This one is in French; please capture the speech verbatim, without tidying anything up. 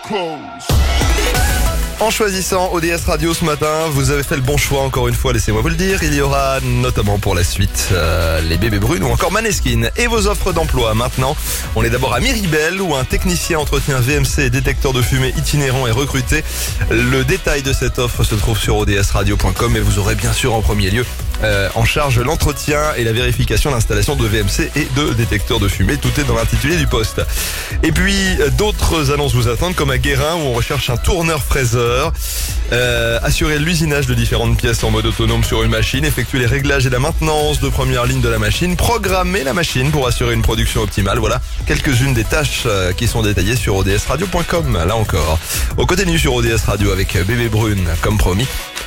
En choisissant O D S Radio ce matin, vous avez fait le bon choix encore une fois, laissez-moi vous le dire. Il y aura notamment pour la suite euh, les bébés brunes ou encore Maneskin. Et vos offres d'emploi maintenant. On est d'abord à Miribel où un technicien entretien V M C et détecteur de fumée itinérant est recruté. Le détail de cette offre se trouve sur O D S radio point com et vous aurez bien sûr en premier lieu euh, en charge l'entretien et la vérification d'installation de V M C et de détecteurs de fumée. Tout est dans l'intitulé du poste. Et puis d'autres annonces vous attendent comme à Guérin où on recherche un tourneur-fraiseur. Euh, assurer l'usinage de différentes pièces en mode autonome sur une machine, effectuer les réglages et la maintenance de première ligne de la machine, programmer la machine pour assurer une production optimale. Voilà quelques-unes des tâches euh, qui sont détaillées sur O D S radio point com. Là encore, au côté nu sur O D S Radio avec Bébé Brune, comme promis.